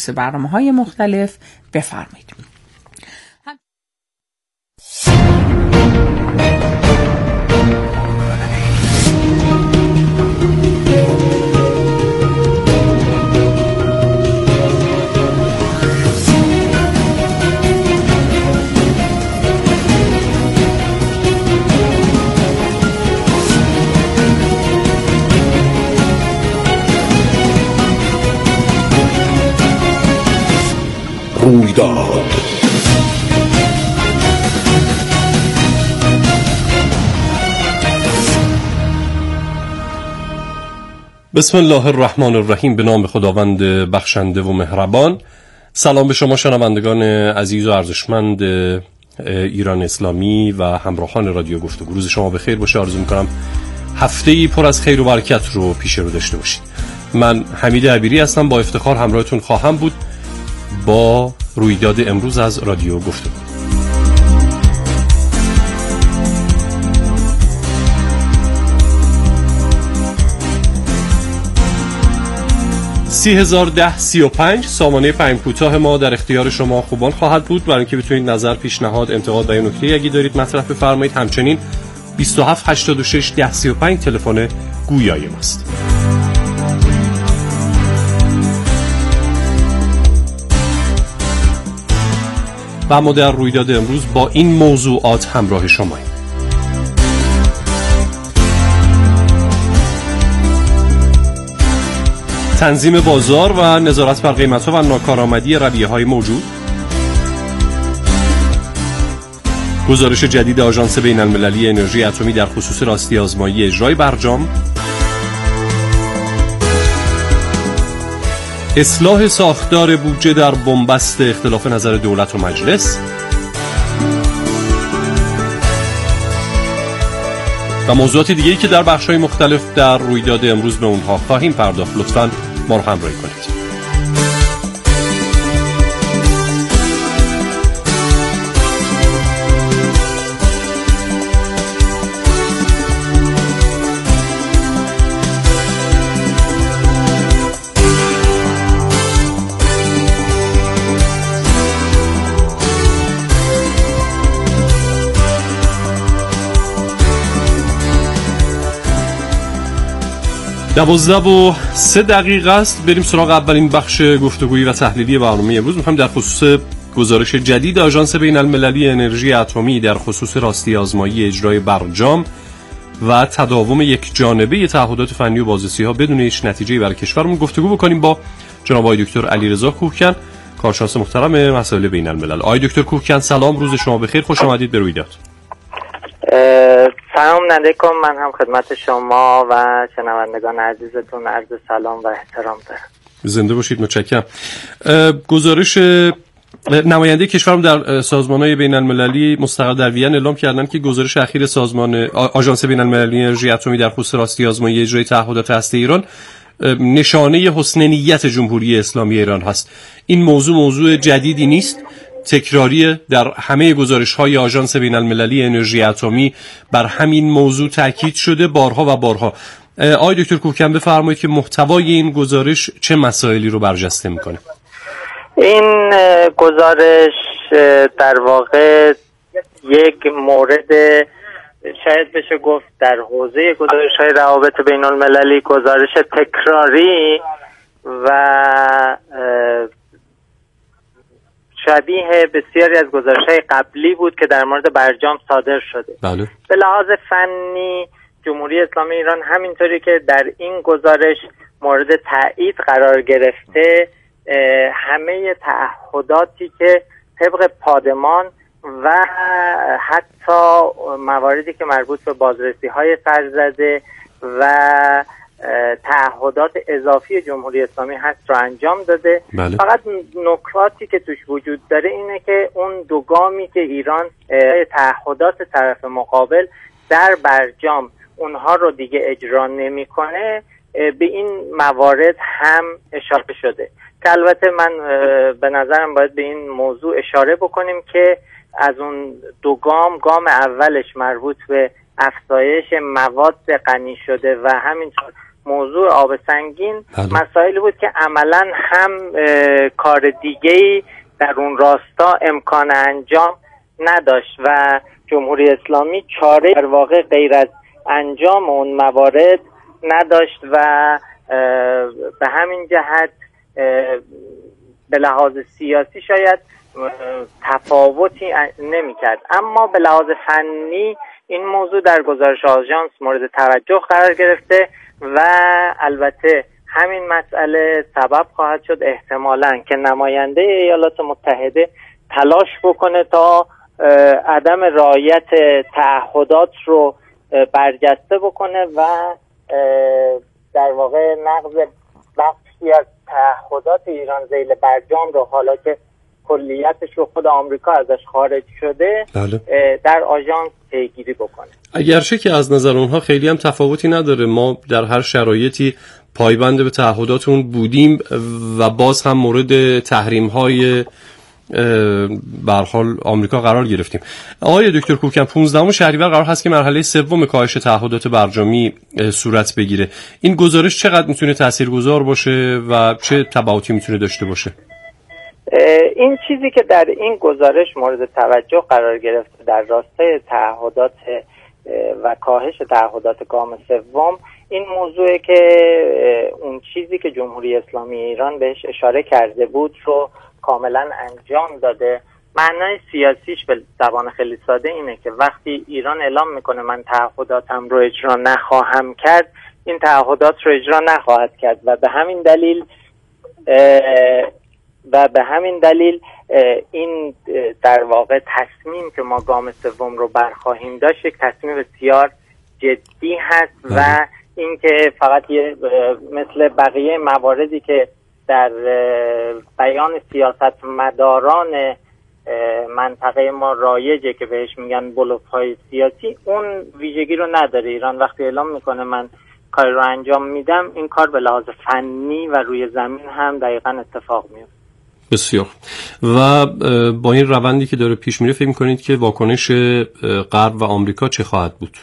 برنامه‌های مختلف. بفرمایید. رویداد. بسم الله الرحمن الرحیم. به نام خداوند بخشنده و مهربان. سلام به شما شنوندگان عزیز و ارزشمند ایران اسلامی و همراهان رادیو گفتگو. روز شما بخیر باشه. آرزو میکنم هفته‌ای پر از خیر و برکت رو پیش رو داشته باشید. من حمید عبیری هستم. با افتخار همراهتون خواهم بود با رویداد امروز از رادیو گفتگو. $30,010.35 سامانه پیام کوتاه ما در اختیار شما خوبان خواهد بود برای اینکه بتونید نظر، پیشنهاد، انتقاد و نکته اگه دارید مطرح بفرمایید. همچنین 27861035 تلفن گویای ماست. و ما در رویداد امروز با این موضوعات همراه شماییم. تنظیم بازار و نظارت بر قیمت‌ها و ناکارآمدی رویه‌های موجود. گزارش جدید آژانس بین‌المللی انرژی اتمی در خصوص راستی آزمایی اجرای برجام. اصلاح ساختار بودجه در بنبست اختلاف نظر دولت و مجلس. و موضوعات دیگه‌ای که در بخش‌های مختلف در رویداد امروز به اونها خواهیم پرداخت. لطفاً ما رو همراهی کنید. دوازده و 3 دقیقه است. بریم سراغ اولین بخش گفتگویی و تحلیلی برنامه امروز. می‌خوایم در خصوص گزارش جدید آژانس بین‌المللی انرژی اتمی در خصوص راستی آزمایی اجرای برجام و تداوم یک جانبه تعهدات فنی و بازرسی‌ها بدون هیچ نتیجه‌ای برای کشورمون گفتگو بکنیم با جناب آقای دکتر علیرضا کوهکن، کارشناس محترم مسائل بین‌الملل. آقای دکتر کوهکن سلام، روز شما بخیر، خوش آمدید به رویداد. سلام علیکم. من هم خدمت شما و شنوندگان عزیزتون عرض سلام و احترام دارم. زنده باشید. متشکرم. گزارش نماینده کشورم در سازمان‌های بین‌المللی مستقر در وین اعلام کردن که گزارش اخیر سازمان آژانس بین‌المللی انرژی اتمی در خصوص راستی آزمایی اجرای تعهدات هسته ایران نشانه حسن نیت جمهوری اسلامی ایران هست. این موضوع جدیدی نیست، تکراریه. در همه گزارش‌های آژانس بین‌المللی انرژی اتمی بر همین موضوع تاکید شده بارها و بارها. آقای دکتر کوهکن بفرمایید که محتوای این گزارش چه مسائلی رو برجسته میکنه؟ این گزارش در واقع یک مورد شاید بشه گفت در حوزه گزارش‌های روابط بین‌المللی گزارش تکراری و شبیه بسیاری از گزارش‌های قبلی بود که در مورد برجام صادر شده. بله. به لحاظ فنی جمهوری اسلامی ایران همینطوری که در این گزارش مورد تایید قرار گرفته همه تعهداتی که طبق پادمان و حتی مواردی که مربوط به بازرسی‌های سرزده و تعهدات اضافی جمهوری اسلامی هست رو انجام داده. بله. فقط نکاتی که توش وجود داره اینه که اون دو گامی که ایران تعهدات طرف مقابل در برجام اونها رو دیگه اجرا نمی‌کنه، به این موارد هم اشاره شده که البته من به نظرم باید به این موضوع اشاره بکنیم که از اون دو گام اولش مربوط به افزایش مواد غنی شده و همینطور موضوع آب سنگین مسائلی بود که عملاً هم کار دیگه‌ای در اون راستا امکان انجام نداشت و جمهوری اسلامی چاره در واقع غیر از انجام اون موارد نداشت و به همین جهت به لحاظ سیاسی شاید تفاوتی نمی‌کرد، اما به لحاظ فنی این موضوع در گزارش آژانس مورد توجه قرار گرفته و البته همین مسئله سبب خواهد شد احتمالاً که نماینده ایالات متحده تلاش بکنه تا عدم رعایت تعهدات رو برجسته بکنه و در واقع نقض بخشی از تعهدات ایران ذیل برجام رو، حالا که کلیتش رو خود آمریکا ازش خارج شده، در آژانس پیگیری بکنه. اگرچه که از نظر اونها خیلی هم تفاوتی نداره، ما در هر شرایطی پایبند به تعهداتون بودیم و باز هم مورد تحریم‌های به هر حال آمریکا قرار گرفتیم. آقای دکتر کوکن، 15 شهریور قرار هست که مرحله سوم کاهش تعهدات برجامی صورت بگیره. این گزارش چقدر میتونه تاثیرگذار باشه و چه تبعاتی میتونه داشته باشه؟ این چیزی که در این گزارش مورد توجه قرار گرفته در راستای تعهدات و کاهش تعهدات گام سوم این موضوعه که اون چیزی که جمهوری اسلامی ایران بهش اشاره کرده بود رو کاملا انجام داده. معنای سیاسیش به زبان خیلی ساده اینه که وقتی ایران اعلام میکنه من تعهداتم رو اجرا نخواهم کرد، این تعهدات رو اجرا نخواهد کرد و به همین دلیل این در واقع تصمیم که ما گام سوم رو برخواهیم داشت یک تصمیم بسیار جدی هست و اینکه فقط مثل بقیه مواردی که در بیان سیاستمداران منطقه ما رایجه که بهش میگن بلوف‌های سیاسی، اون ویژگی رو نداره. ایران وقتی اعلام میکنه من کار رو انجام میدم، این کار به لحاظ فنی و روی زمین هم دقیقاً اتفاق میفته. بسیار. و با این روندی که داره پیش میره فکر میکنید که واکنش غرب و آمریکا چه خواهد بود؟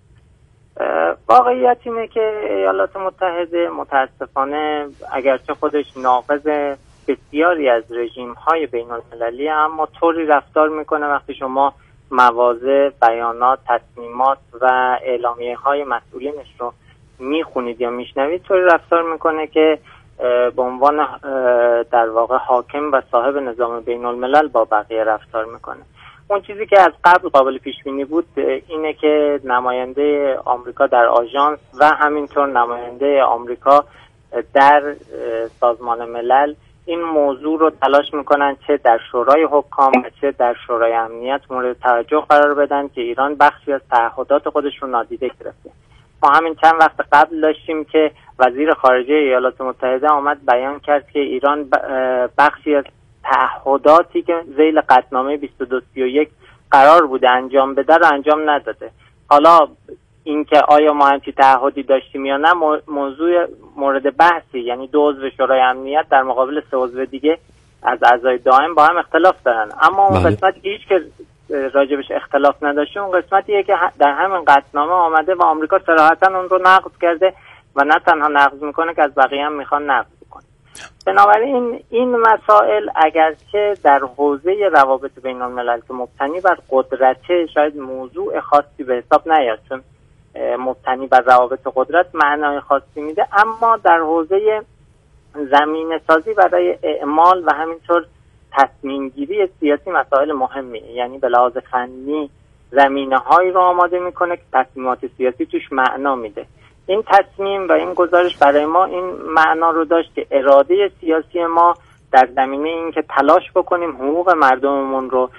واقعیت اینه که ایالات متحده متاسفانه اگرچه خودش ناقض بسیاری از رژیم‌های بین‌المللی، اما طوری رفتار میکنه وقتی شما مواضع، بیانات، تصمیمات و اعلامیه‌های مسئولینش رو میخونید یا میشنوید، طوری رفتار میکنه که به عنوان در واقع حاکم و صاحب نظام بین‌الملل با بقیه رفتار میکنه. اون چیزی که از قبل قابل پیش بینی بود اینه که نماینده آمریکا در آژانس و همینطور نماینده آمریکا در سازمان ملل این موضوع رو تلاش میکنن چه در شورای حکام و چه در شورای امنیت مورد توجه قرار بدن که ایران بخشی از تعهدات خودش رو نادیده گرفته. ما همین چند وقت قبل داشتیم که وزیر خارجه ایالات متحده آمد بیان کرد که ایران بخشی از تعهداتی که ذیل قطعنامه 2231 قرار بوده انجام بده رو انجام نداده. حالا اینکه آیا ما همچین تعهدی داشتیم یا نه موضوع مورد بحثی، یعنی 2 عضو شورای امنیت در مقابل 3 عضو دیگه از اعضای دائم با هم اختلاف دارن، اما اون قسمتی که هیچ که راجبش اختلاف نداشته اون قسمتیه که در همین قطعنامه آمده و آمریکا صراحتاً اون رو نقض کرده و نه تنها نقض میکنه که از بقیه هم میخوان نقض کنه. بنابراین این مسائل اگرچه در حوزه روابط بین الملل که مبتنی بر قدرته شاید موضوع خاصی به حساب نیاد، چون مبتنی بر روابط قدرت معنای خاصی میده، اما در حوزه زمینه سازی برای اعمال و همینطور تصمیم گیری سیاسی مسائل مهمی، یعنی به لحاظ فنی زمینه هایی رو آماده میکنه که تصمیمات سیاسی توش معنا میده. این تصمیم و این گزارش برای ما این معنا رو داشت که اراده سیاسی ما در زمینه این که تلاش بکنیم حقوق مردممون رو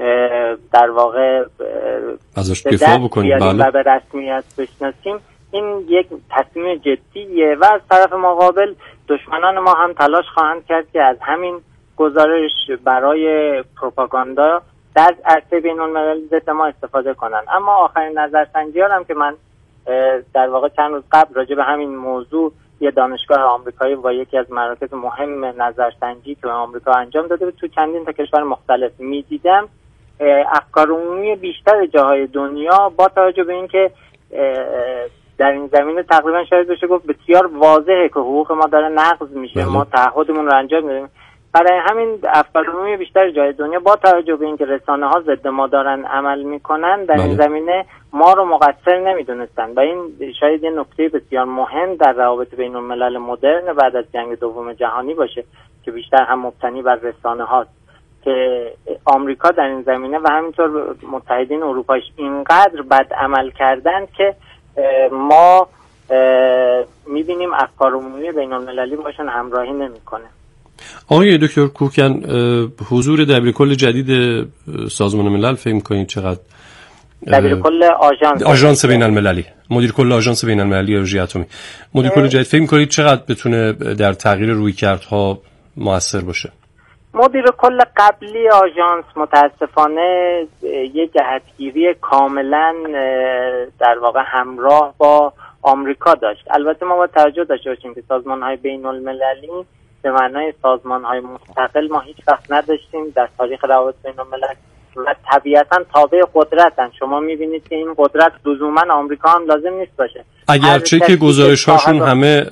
در واقع ازش دفاع بکنیم و به رسمیت بشناسیم، این یک تصمیم جدیه و از طرف مقابل دشمنان ما هم تلاش خواهند کرد که از همین گزارش برای پروپاگاندا در عرصه بین‌المللی ضد ما استفاده کنن. اما آخرین نظرسنجی هم که من در واقع چند روز قبل راجع به همین موضوع یه دانشگاه آمریکایی با یکی از مراکز مهم نظرسنجی که آمریکا انجام داده تو چندین تا کشور مختلف می‌دیدم، افکار عمومی بیشتر جاهای دنیا با توجه به اینکه در این زمینه تقریبا شاید بشه گفت بسیار واضحه که حقوق ما داره نقض میشه. ما تعهدمون رو انجام میدیم. برای همین افکار عمومی بیشتر جای دنیا با توجه به اینکه رسانه ها ضد ما دارن عمل میکنن در این زمینه ما رو مقصر نمیدونستن و این شاید یه نکته بسیار مهم در روابط بین الملل مدرن بعد از جنگ دوم جهانی باشه که بیشتر هم مبتنی بر رسانه هاست که آمریکا در این زمینه و همینطور متحدین اروپایش اینقدر بد عمل کردند که ما میبینیم افکار عمومی بین المللی باشن همراهی نمیکنه. آقای دکتر کوکن، حضور دبیرکل جدید سازمان ملل فکر می‌کنید چقدر دبیرکل آژانس بین المللی، مدیر کل آژانس بین المللی انرژی اتمی، مدیر کل جدید فکر می‌کنید چقدر بتونه در تغییر رویکردها موثر باشه؟ مدیر کل قبلی آژانس متاسفانه یه جهتگیری کاملا در واقع همراه با آمریکا داشت. البته ما باید توجه داشته باشیم که سازمان‌های بین المللی به معنای سازمان‌های مستقل ما هیچ وقت نداشتیم در تاریخ روابط بین الملل و طبیعتاً تابع قدرتن. شما می‌بینید که این قدرت لزوماً آمریکا هم لازم نیست باشه، اگرچه که گزارش‌هاشون همه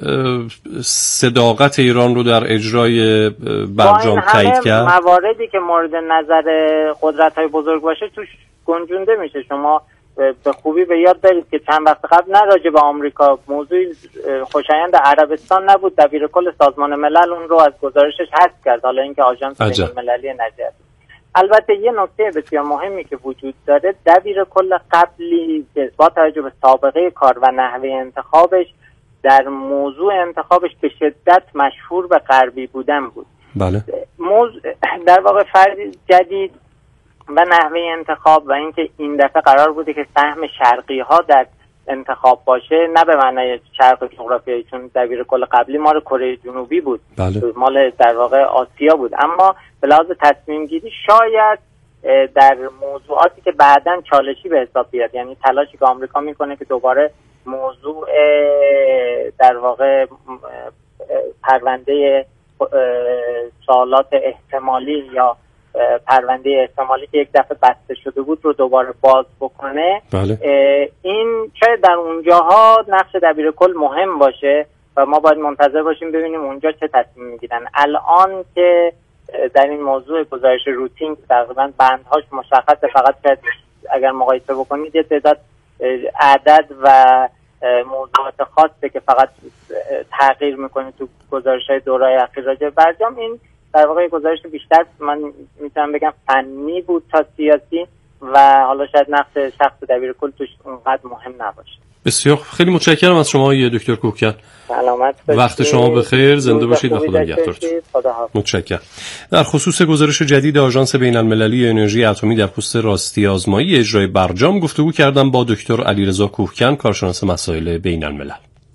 صداقت ایران رو در اجرای برجام تایید کرد. مواردی که مورد نظر قدرت‌های بزرگ باشه توش گنجونده میشه. شما به خوبی به یاد دارید که چند وقت قبل نه راجع به آمریکا موضوع خوشایند عربستان نبود، دبیرکل سازمان ملل اون رو از گزارشش حذف کرد، حالا اینکه آژانس بین المللی انرژی. البته یه نکته بسیار مهمی که وجود داره، دبیرکل قبلی با توجه به سابقه کار و نحوه انتخابش در موضوع انتخابش به شدت مشهور به غربی بودن بود. بله. در واقع فرد جدید و نحوه انتخاب و اینکه این دفعه قرار بوده که سهم شرقی ها در انتخاب باشه، نه به معنای شرق جغرافیایی، چون دبیرکل قبلی مال کره جنوبی بود. بله. مال در واقع آسیا بود، اما به لحاظ تصمیم گیری شاید در موضوعاتی که بعداً چالشی به حساب بیاد، یعنی تلاشی که آمریکا میکنه که دوباره موضوع در واقع پرونده سوالات احتمالی یا پرونده احتمالی که یک دفعه بسته شده بود رو دوباره باز بکنه. بله. این شاید در اونجاها نقش دبیرکل مهم باشه و ما باید منتظر باشیم ببینیم اونجا چه تصمیم میگیرن. الان که در این موضوع گزارش روتین تقریبا بندهاش مشخصه، فقط شاید اگر مقایسه بکنید یه تعداد عدد و موضوعات خاصه که فقط تغییر میکنه تو گزارش‌های دوره‌های اخیر راجع به برجام. این در واقع گزارش بیشتر من میتونم بگم فنی بود تا سیاسی و حالا شاید نقش شخص دبیرکل توش اونقدر مهم نباشه. بسیار خیلی متشکرم از شما دکتر کوکن. سلامت باشید. وقت شما بخیر، زنده باشید و خدا نگهدارتون. متشکرم. در خصوص گزارش جدید آژانس بین المللی انرژی اتمی در پست راستی آزمایی اجرای برجام گفتگو کردم با دکتر علیرضا کوهکن، کارشناس مسائل بین الملل.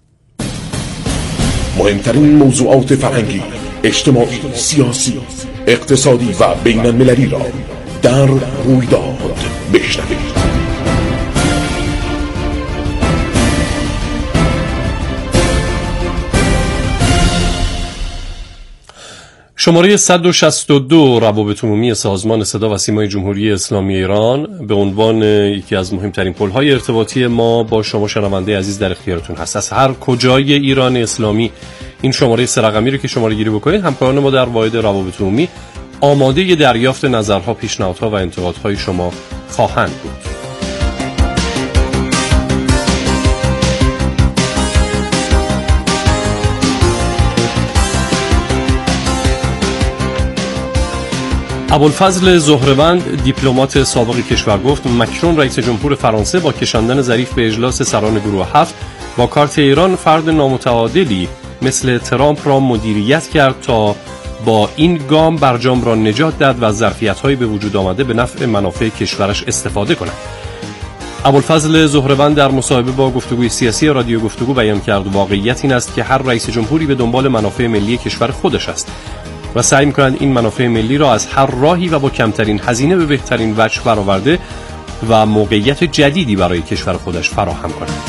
مهمترین موضوعات فرهنگی، اجتماعی، سیاسی، اقتصادی و بین المللی را در رویداد بشنوید. شماره 162 روابط عمومی سازمان صدا و سیمای جمهوری اسلامی ایران به عنوان یکی از مهمترین پل‌های ارتباطی ما با شما شنونده عزیز در اختیارتون هست. از هر کجای ایران اسلامی این شماره سه رقمی رو که شماره گیری بکنید، همکاران ما در واحد روابط عمومی آماده دریافت نظرها، پیشنهادها و انتقادهای شما خواهند بود. ابوالفضل زهره‌وند، دیپلمات سابق کشور، گفت مکرون رئیس جمهور فرانسه با کشاندن ظریف به اجلاس سران گروه 7 با کارت ایران فرد نامتعادلی مثل ترامپ را مدیریت کرد تا با این گام برجام را نجات داد و از ظرفیت‌های به وجود آمده به نفع منافع کشورش استفاده کند. ابوالفضل زهره‌وند در مصاحبه با گفتگوی سیاسی رادیو گفتگو بیان کرد واقعیت این است که هر رئیس جمهوری به دنبال منافع ملی کشور خودش است و سعی می‌کنند این منافع ملی را از هر راهی و با کمترین هزینه به بهترین وجه برآورده و موقعیت جدیدی برای کشور خودش فراهم کنند.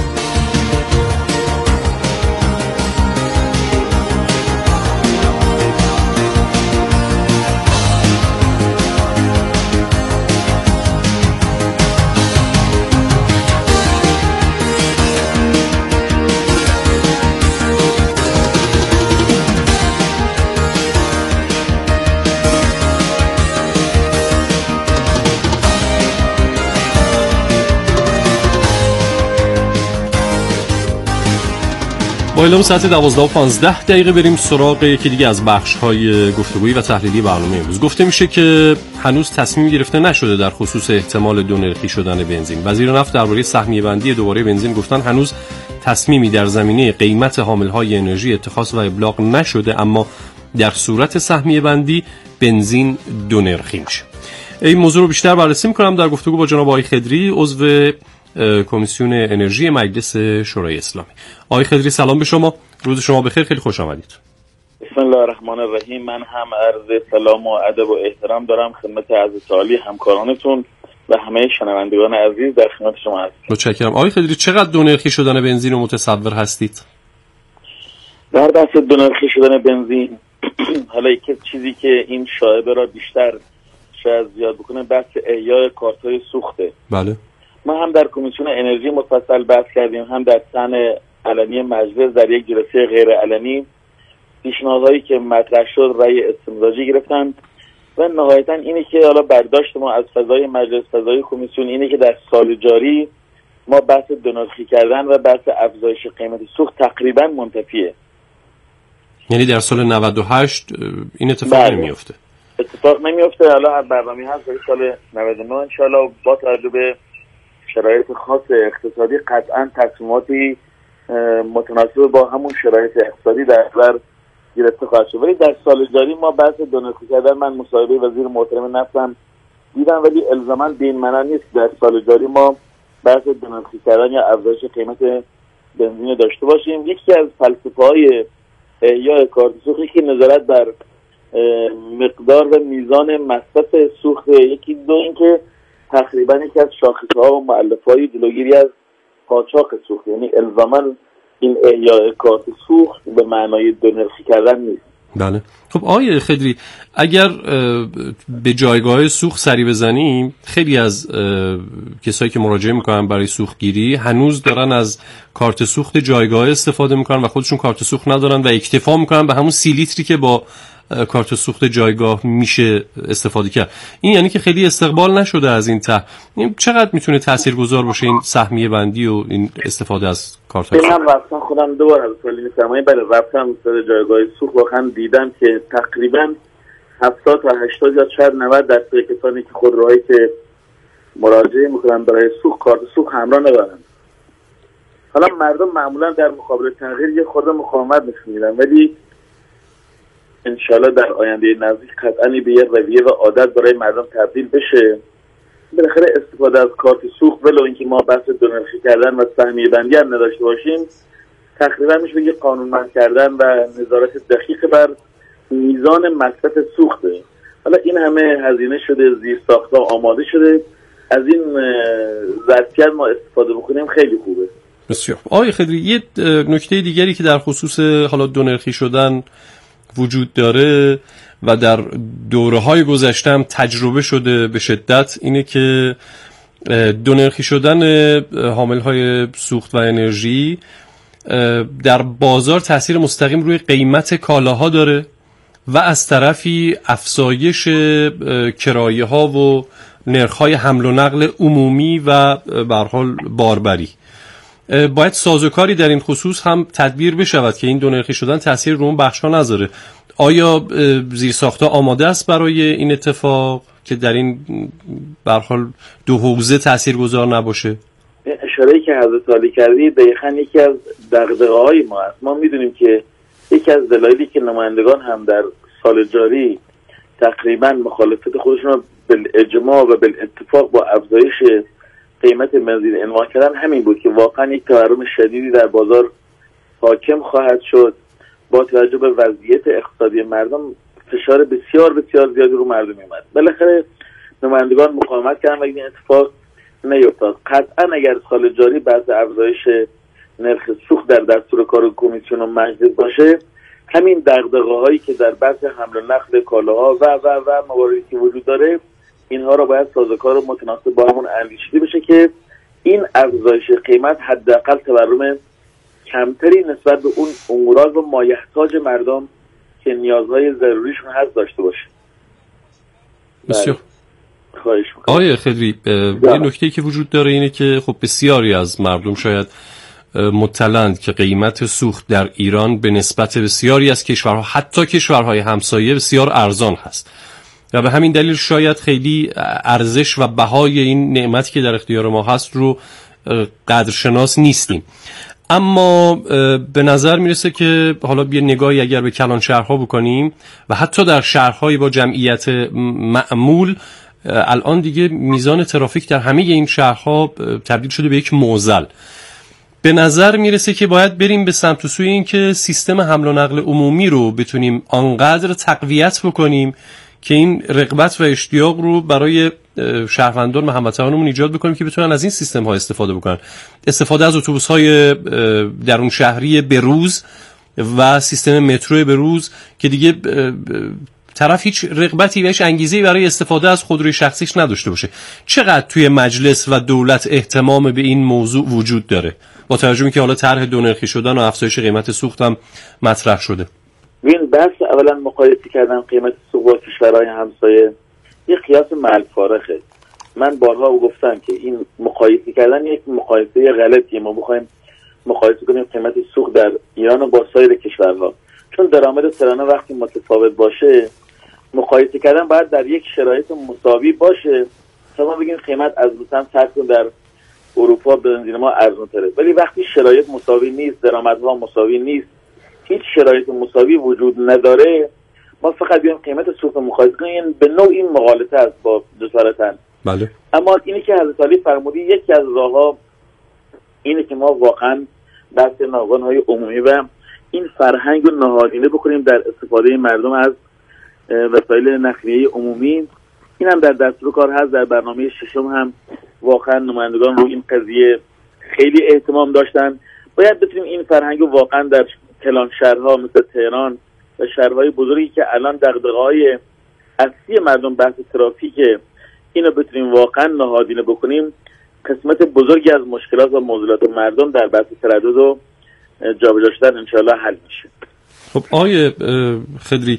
با اعلام ساعت 12:15 بریم سراغ یکی دیگه از بخش‌های گفتگویی و تحلیلی برنامه امروز. گفته میشه که هنوز تصمیم گرفته نشده در خصوص احتمال دو نرخی شدن بنزین. وزیر نفت درباره سهمیه بندی دوباره بنزین گفتن هنوز تصمیمی در زمینه قیمت حامل‌های انرژی اتخاذ و ابلاغ نشده، اما در صورت سهمیه بندی بنزین دو نرخی میشه. این موضوع رو بیشتر بررسی می‌کنم در گفتگو با جناب آقای خضری، عضو کمیسیون انرژی مجلس شورای اسلامی. آقای خضری سلام به شما، روز شما بخیر، خیلی خوش آمدید. بسم الله الرحمن الرحیم. من هم عرض سلام و ادب و احترام دارم خدمت عزیز عالی همکارانتون و همه شنوندگان عزیز در خدمت شما هستم. متشکرم. آقای خضری چقدر دو نرخی شدن بنزین رو متصور هستید؟ در دست دو نرخی شدن بنزین حالا یک چیزی که این شایبه را بیشتر شاید زیاد بکنه بحث احیای کارت‌های سوخته. بله. ما هم در کمیسیون انرژی مفصل بحث کردیم، هم در صحن علنی مجلس در یک جلسه غیر علنی پیشنهادهایی که مطرح شد رأی استمزاجی گرفتن و نهایتاً اینه که حالا برداشت ما از فضای مجلس، فضای کمیسیون اینه که در سال جاری ما بحث دو نرخی کردن و بحث افزایش قیمت سوخت تقریباً منتفیه. یعنی در سال 98 این اتفاق نمیفته. اتفاق نمیفته. حالا هر برنامه‌ای هست برای سال 99 ان شاءالله با توجه به شرایط خاص اقتصادی قطعاً تصمیماتی متناسب با همون شرایط اقتصادی در نظر گرفته خواهد شد. ولی در سال جاری ما بحث دو نرخی کردن، من مصاحبه وزیر محترم نفتم دیدم، ولی الزاماً به این معنی نیست در سال جاری ما بحث دو نرخی کردن یا افزایش قیمت بنزین داشته باشیم. یکی از فلسفه‌های یا کارت سوختی که نظارت بر مقدار و میزان مصرف سوخت، یکی دو اینکه تقریبا یکی از شاخص‌ها و مؤلفه‌های جلوگیری از قاچاق سوخت، یعنی الزاماً این احیای کارت سوخت به معنای دو نرخی کردن نیست. بله. خب آقای خضری اگر به جایگاه سوخت سری بزنیم، خیلی از کسایی که مراجعه میکنن برای سوختگیری هنوز دارن از کارت سوخت جایگاه استفاده میکنن و خودشون کارت سوخت ندارن و اکتفا میکنن به همون 30 لیتری که با کارت سوخت جایگاه میشه استفاده کرد. این یعنی که خیلی استقبال نشده از این این چقدر میتونه تاثیرگذار باشه این سهمیه بندی و این استفاده از کارت سوخت؟ من رفتم خودم دوباره از سالی سرمایه رفتم سر جایگاه سوخت، واقعا دیدم که تقریبا 70 تا 80 یا شاید 90% کسانی که خودروهایی که مراجعه میکنن برای سوخت کارت سوخت همراه ندارن. حالا مردم معمولا در مقابل تغییر یه خورده مقاومت نشون میدن، ولی انشالله در آینده نزدیک قطعاً به یه رویه و عادت برای مردم تبدیل بشه. بالاخره استفاده از کارت سوخت ولو اینکه ما بحث دو نرخی کردن و سهمیه بندی هم نداشته باشیم، تقریبا میشه بگه قانونمند کردن و نظارت دقیق بر میزان مصرف سوخته. حالا این همه هزینه شده، زیر ساخت‌ها آماده شده، از این ظرفیت ما استفاده بکنیم خیلی خوبه. بسیار. آقای خضری یه نکته دیگری که در خصوص حالا دو نرخی شدن وجود داره و در دوره‌های گذشته هم تجربه شده به شدت اینه که دو نرخی شدن حامل‌های سوخت و انرژی در بازار تاثیر مستقیم روی قیمت کالاها داره و از طرفی افزایش کرایه‌ها و نرخ‌های حمل و نقل عمومی و به هر حال باربری. باید سازوکاری در این خصوص هم تدبیر بشود که این دو نرخی شدن تاثیر رو اون بخش‌ها نذاره. آیا زیرساخت‌ها آماده است برای این اتفاق که در این به هر حال دو حوزه تاثیرگذار نباشه؟ اشاره‌ای که حضرت عالی کردی دقیقاً یکی از دغدغه‌های ما است. ما می‌دونیم که یکی از دلایلی که نمایندگان هم در سال جاری تقریباً مخالفت خودشون رو بالاجماع و بالاتفاق با افزایش قیمت بنزین عنوان کردن همین بود که واقعاً یک تورم شدیدی در بازار حاکم خواهد شد. با توجه به وضعیت اقتصادی مردم فشار بسیار بسیار زیادی رو مردم میاد. بالاخره نمایندگان مقاومت کردن و این اتفاق نیفتاد. قطعاً اگر سال جاری بعد افزایش نرخ سوخت در دستور کار کمیسیون و مجلس باشه، همین دغدغه‌هایی که در بحث حمل و نقل کالاها و مواردی که وجود داره، اینها رو باید سازوکار و متناسب با همون اندیشیده بشه که این افزایش قیمت حداقل تورم کمتری نسبت به اون امورات و مایحتاج مردم که نیازهای ضروریشون هست داشته باشه. بسیار خواهش میکنم. آقای خضری یه نکته‌ای که وجود داره اینه که خب بسیاری از مردم شاید مطلعند که قیمت سوخت در ایران به نسبت بسیاری از کشورها، حتی کشورهای همسایه، بسیار ارزان هست و به همین دلیل شاید خیلی ارزش و بهای این نعمتی که در اختیار ما هست رو قدرشناس نیستیم. اما به نظر میرسه که حالا یه نگاهی اگر به کلان شهرها بکنیم و حتی در شهرهایی با جمعیت معمول، الان دیگه میزان ترافیک در همه این شهرها تبدیل شده به یک معضل. به نظر میرسه که باید بریم به سمت و سوی این که سیستم حمل و نقل عمومی رو بتونیم آنقدر تقویت بکنیم که این رغبت و اشتیاق رو برای شهروندان و هموطنانمون ایجاد بکنیم که بتونن از این سیستم ها استفاده بکنن. استفاده از اتوبوس های درون شهری بروز و سیستم مترو بروز که دیگه طرف هیچ رغبتی بهش انگیزه‌ای برای استفاده از خودروی شخصیش نداشته باشه. چقدر توی مجلس و دولت اهتمام به این موضوع وجود داره با توجه به اینکه حالا طرح دونرخی شدن و افزایش قیمت سوخت هم مطرح شده؟ ببین بحث اولا مقایسه کردن قیمت سوخت با کشورهای همسایه یه قیاس ملفارخه. من بارها گفتم که این مقایسه کردن یک مقایسه غلطیه. ما بخوایم مقایسه کنیم قیمت سوخت در ایران با سایر کشورها، چون درآمد سالانه وقتی متفاوت باشه مقایسه کردن باید در یک شرایط مساوی باشه تا ما بگیم قیمت از مثلا فرض کن در اروپا بنزین ما ارزان‌تره، ولی وقتی شرایط مساوی نیست، درآمدها مساوی نیست، هیچ شرایط مساوی وجود نداره، ما فقط بیایم قیمت سوخت مقایسه کنیم، به نوع این مغالطه است با جسارتاً. بله. اما اینی که حضرت علی فرمودی یکی از راه‌ها اینه که ما واقعا بحث ناوگان‌های عمومی و این فرهنگ رو نهادینه بکنیم در استفاده مردم از وسایل نقلیه عمومی. این هم در دستور کار هست. در برنامه ششم هم واقعا نمایندگان رو این قضیه خیلی اهتمام داشتن. باید بتونیم این فرهنگ رو واقعا در کلان شهرها مثل تهران و شهرهای بزرگی که الان دغدغه‌های اصلی مردم بحث ترافیکه، اینو بتونیم واقعا نهادینه بکنیم، قسمت بزرگی از مشکلات و معضلات مردم در بحث تردد و جابجا شدن انشاءالله حل میشه. خب آقای خضری،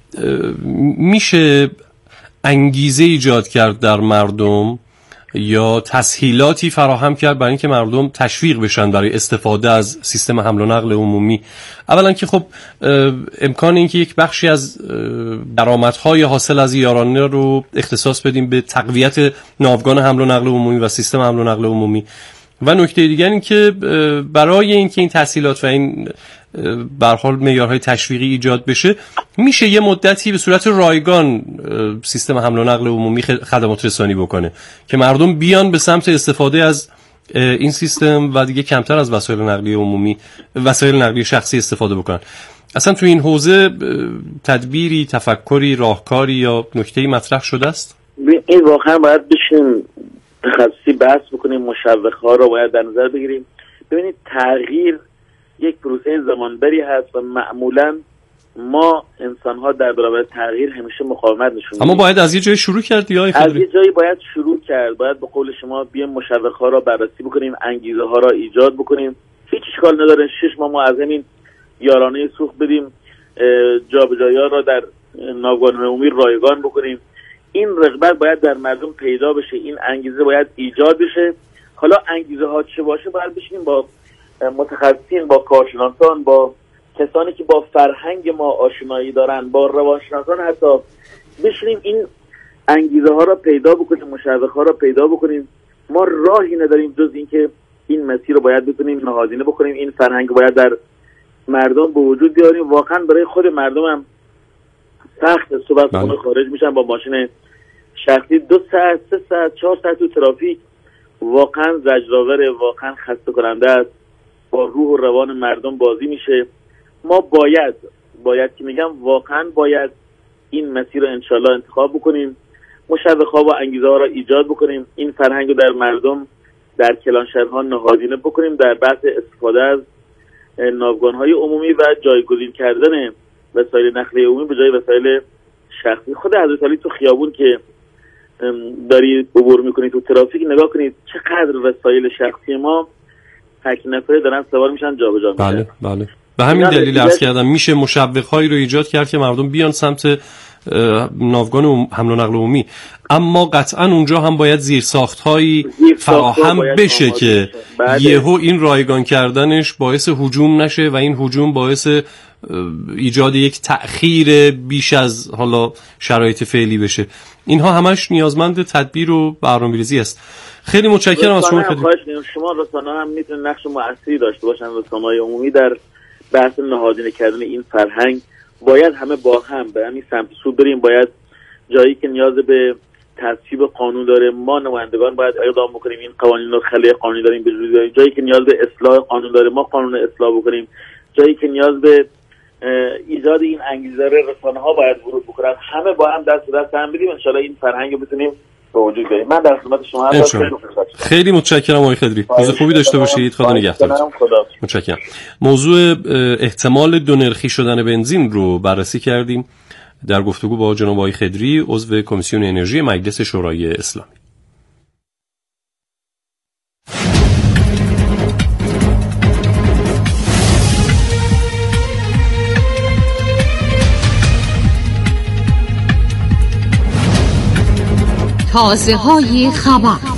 میشه انگیزه ایجاد کرد در مردم یا تسهیلاتی فراهم کرد برای اینکه مردم تشویق بشن برای استفاده از سیستم حمل و نقل عمومی؟ اولا که خب امکان اینکه یک بخشی از درآمدهای حاصل از یارانه رو اختصاص بدیم به تقویت ناوگان حمل و نقل عمومی و سیستم حمل و نقل عمومی، و نکته دیگر این که برای اینکه این تسهیلات و این به هر حال معیارهای تشویقی ایجاد بشه، میشه یه مدتی به صورت رایگان سیستم حمل و نقل عمومی خدمات رسانی بکنه که مردم بیان به سمت استفاده از این سیستم و دیگه کمتر از وسایل نقلیه عمومی، وسایل نقلیه شخصی استفاده بکنن. اصلا تو این حوزه تدبیری، تفکری، راهکاری یا نکته‌ای مطرح شده است؟ این واقعا باید بشیم تخصصی بحث بکنیم، مشوق‌ها رو باید در نظر بگیریم. ببینید تغییر یک پروسه زمانبری هست و معمولاً ما انسان‌ها در برابر تغییر همیشه مقاومت نشون میدیم. اما باید از یه جایی شروع کرد یا از یه جایی باید شروع کرد. باید به قول شما بیایم مشوق‌ها رو بررسی بکنیم، انگیزه‌ها رو ایجاد بکنیم. هیچ اشکال نداره 6 ماه ما از همین یارانه سوخت بدیم، جابجایی‌ها رو در ناوگان‌های عمومی رایگان بکنیم. این رغبت باید در مردم پیدا بشه، این انگیزه باید ایجاد بشه. حالا انگیزه ها چه باشه باید بشینیم با متخصصین، با کارشناسان، با کسانی که با فرهنگ ما آشنایی دارن، با روانشناسان حتی بشینیم این انگیزه ها را پیدا بکنیم، مشوق ها را پیدا بکنیم. ما راهی نداریم جز این که این مسیر رو باید بتونیم نهادینه بکنیم، این فرهنگ باید در مردم به وجود بیاریم. واقعا برای خود مردم هم سخت صبح خونه خارج میشن با ماشین شخصی 2 ساعت 3 ساعت 4 ساعت تو ترافیک، واقعا زجرآوره، واقعا خسته کننده است، با روح و روان مردم بازی میشه. ما باید که میگم واقعا باید این مسیر رو انشالله انتخاب بکنیم، مشوق‌ها و انگیزه‌ها را ایجاد بکنیم، این فرهنگ رو در مردم در کلان شهرها نهادینه بکنیم در بحث استفاده از ناوگان‌های عمومی و جایگزین کردن وسایل نقلیه عمومی به جای وسایل شخصی. خود حضرت علی تو خیابون که داری عبور میکنی تو ترافیک نگاه کنید چقدر وسایل شخصی ما تک نفره دارن سوار میشن جابجا میشن. بله. به همین دلیل عرض کردم میشه مشوق‌هایی رو ایجاد کرد که مردم بیان سمت ناوگان حمل و نقل عمومی، اما قطعا اونجا هم باید زیرساخت‌هایی فراهم بشه که یهو این رایگان کردنش باعث هجوم نشه و این هجوم باعث ایجاد یک تأخیر بیش از حالا شرایط فعلی بشه. اینها همش نیازمند تدبیر و برنامه‌ریزی است. خیلی متشکرم از شما. شما رسانه‌ها هم میتونن نقش مؤثری داشته باشن. رسانه‌های عمومی در بحث نهادینه کردن این فرهنگ باید همه با هم به همین سمت سو بریم. باید جایی که نیاز به تصویب قانون داره ما نمایندگان باید اقدام بکنیم، این قوانین رو خلای قانونی داریم به جوری داریم. جایی که نیاز به اصلاح قانون داره ما قانون اصلاح بکنیم. جایی که نیاز به ایجاد این انگیزه داره رسانه‌ها باید ورود بکنن. همه با هم دست به دست هم بدیم، ان شاءالله این فرهنگ رو بتونیم به وجود بیاریم. من در خدمت شما هستم. خیلی متشکرم آقای خضری. روز خوبی داشته باشید. خدا نگهدارتون. متشکرم. موضوع احتمال دو نرخی شدن بنزین رو بررسی کردیم در گفتگو با جناب آقای خضری، عضو کمیسیون انرژی مجلس شورای اسلامی. تازه‌های خبر.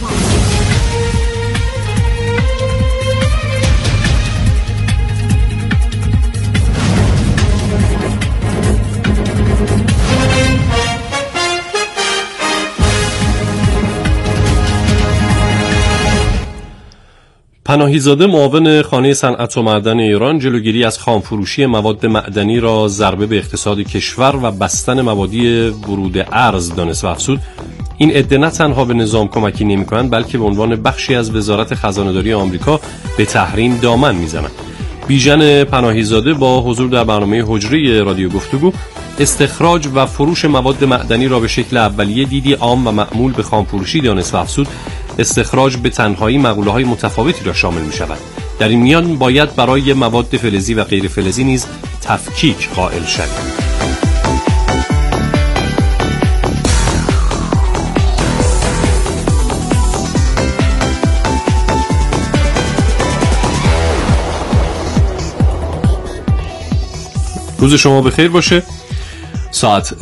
پناهیزاده معاون خانه صنعت و معدن ایران جلوگیری از خامفروشی مواد معدنی را ضربه به اقتصاد کشور و بستن مبادی ورود ارز دانست و افزود. این عده نه تنها به نظام کمکی نمی‌کنند بلکه به عنوان بخشی از وزارت خزانه‌داری آمریکا به تحریم دامن می‌زنند. بیژن پناهیزاده با حضور در برنامه حجره رادیو گفتگو استخراج و فروش مواد معدنی را به شکل اولیه دیدی عام و معمول به خامفروشی دانست و افزود. استخراج به تنهایی مقوله‌های متفاوتی را شامل می‌شود. در این میان باید برای مواد فلزی و غیر فلزی نیز تفکیک قائل شویم. روز شما بخیر باشه. ساعت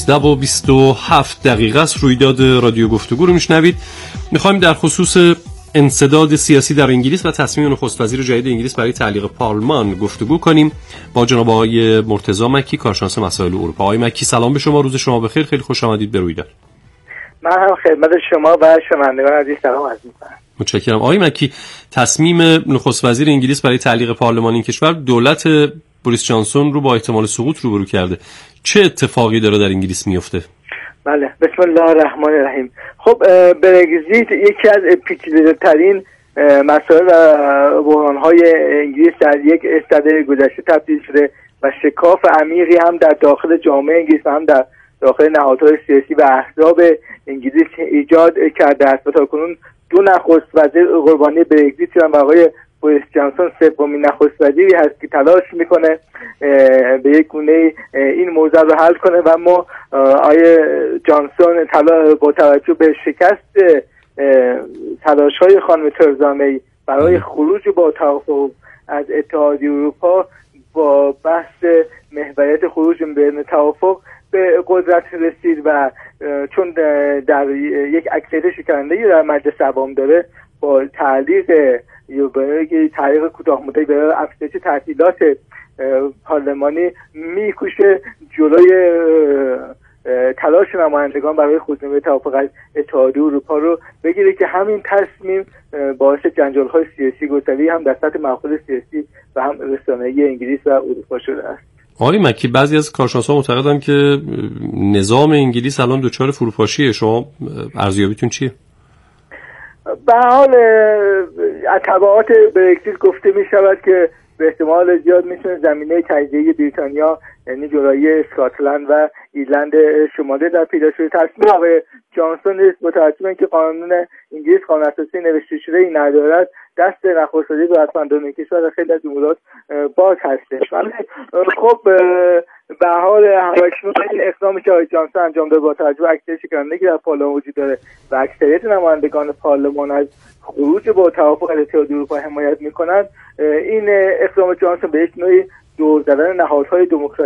12:27 است. رویداد رادیو گفتگو رو میشنوید. میخوایم در خصوص انسداد سیاسی در انگلیس و تصمیم نخست وزیر جدید انگلیس برای تعلیق پارلمان گفتگو کنیم با جناب آقای مرتضی مکی، کارشناس مسائل اروپا. آقای مکی سلام به شما، روز شما بخیر، خیلی خوش آمدید به رویداد. من هم خدمت شما و شنوندگان عزیز سلام عرض می‌کنم. متشکرم. آقای مکی، تصمیم نخست وزیر انگلیس برای تعلیق پارلمان این کشور دولت بوریس جانسون رو با احتمال سقوط روبرو کرده. چه اتفاقی داره در انگلیس میفته؟ بله، بسم الله الرحمن الرحیم. خب برگزیت یکی از پیچیده‌ترین مسائل و بحران‌های انگلیس در یک دهه گذشته تبدیل شده و شکاف عمیقی هم در داخل جامعه انگلیس و هم در داخل نهادهای سیاسی و احزاب انگلیس ایجاد کرده است. تا کنون دو نخست وزیر قربانی برگزیت شدن و آقای بوریس جانسون سومین نخست وزیری هست که تلاش میکنه به یک گونه این موضوع رو حل کنه و ما آقای جانسون با توجه به شکست تلاش‌های خانم ترزا می برای خروج با توافق از اتحادیه اروپا با بحث محوریت خروج به توافق به قدرت رسید و چون در یک اکثریت شکننده‌ای در مجلس عوام داره با تعلیق کوتاه مدتی برای افزایش تعطیلات پارلمانی میکوشه جلوی تلاش نمایندگان برای خروج به توافق از اتحادیه اروپا رو بگیره که همین تصمیم باعث جنجال‌های سیاسی گسترده‌ای هم در سطح محافل سیاسی و هم رسانه‌ای انگلیس و اروپا شده است. آقای مکی، بعضی از کارشناسان معتقدن که نظام انگلیس الان دچار فروپاشیه. شما ارزیابیتون چیه؟ به حال تبعات برگزیت گفته می شود که به احتمال زیاد میتونه زمینه تجزیه بریتانیا یعنی جدایی اسکاتلند و ایرلند شمالی در پیدا شده. تصمیم آقای جانسون نیست با توجه به اینکه قانون انگلیس قانون اساسی نوشته شده ای ندارد دست نخست وزیر قدرتمندان کشور در خیلی از امورات باز هستش. ولی خب به حال همکنون این اقدامی که آقای جانسون انجام داده با توجه به اکثریت شکنندگی در پارلمان وجود داره و اکثریت نمایندگان پارلمان از خروج با توافق از اتحادیه اروپا حمایت میکنند، این اقدام جانسون به یک نوعی دور زدن نهادهای دموکراسی